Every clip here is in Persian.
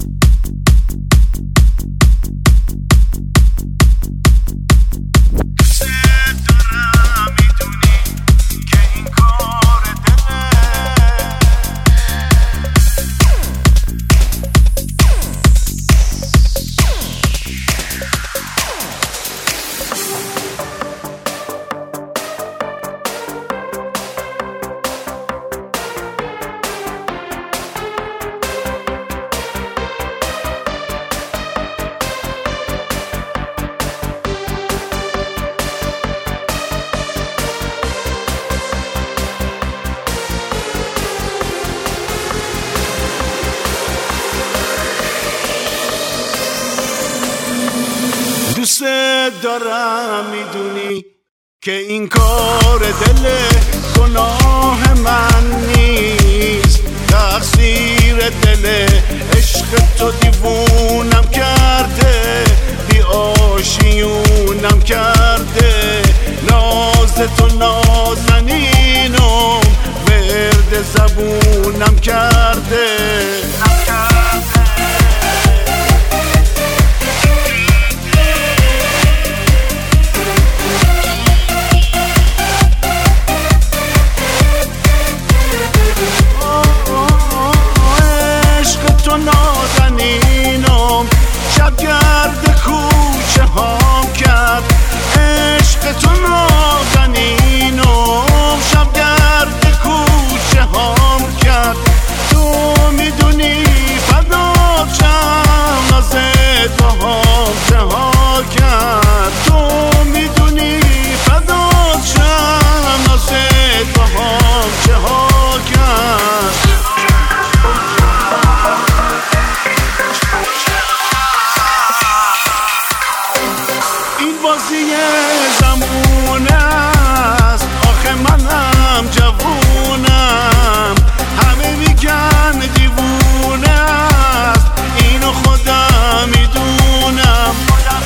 دوست دارم میدونی که این کار دل گناه من نیست، تقصیر دل عشق تو دیوونم کرده، بی آشیونم کرده، ناز تو نازنینم ورد زبونم کرده. نازنینم شبگرد کوچه هام کرد، عشق تو نازنینم شبگرد کوچه هام کرد. تو میدونی فدات شم نازت با هم چه ها کرد، تو میدونی فدات شم نازت با هم چه ها کرد. بازی زمون است، آخه منم جوونم، همه میگن دیوونه است، اینو خودم میدونم.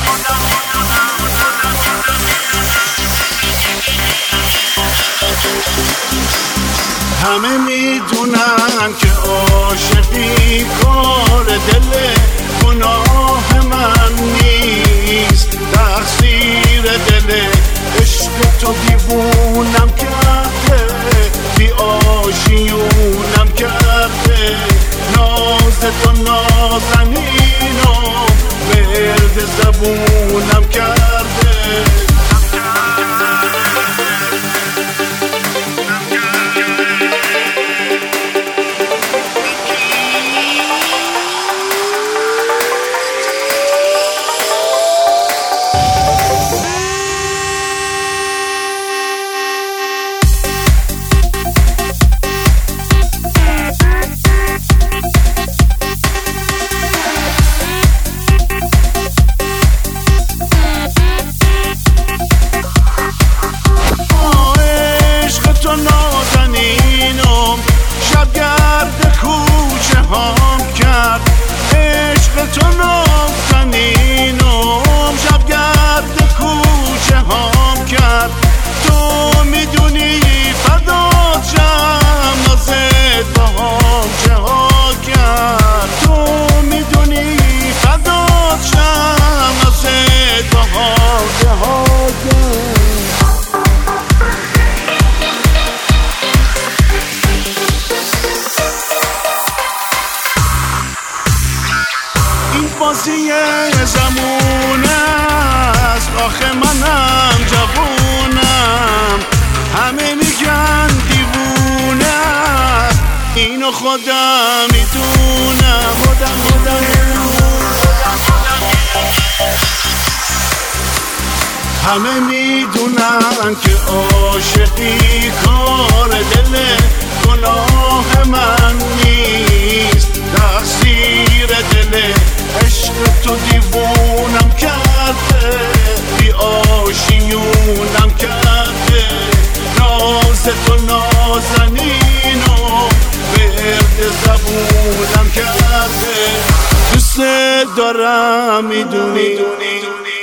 همه میدونن که عاشقی کار دل گناه من نیست، تقصیر دل عشق تو دیوونم کرده، بی آشیونم کرده، ناز تو نازنینم ورد زبونم کرده. نازنینم شبگرد کوچه هام کرد، عشق تو نازنینم شبگرد کوچه هام کرد. تو میدونی فدات شم نازت با هم چه ها کرد، تو میدونی فدات شم نازت با هم چه ها کرد. بازی زمون است، آخه منم جوونم، همه میگن دیوونه است، اینو خودم میدونم. همه میدونن که عاشقی کار دل گناه من نیست، تقصیر دل عشق تو دیوونم کرده، بی آشیونم کرده، ناز تو نازنینم ورد زبونم کرده. دوست دارم میدونی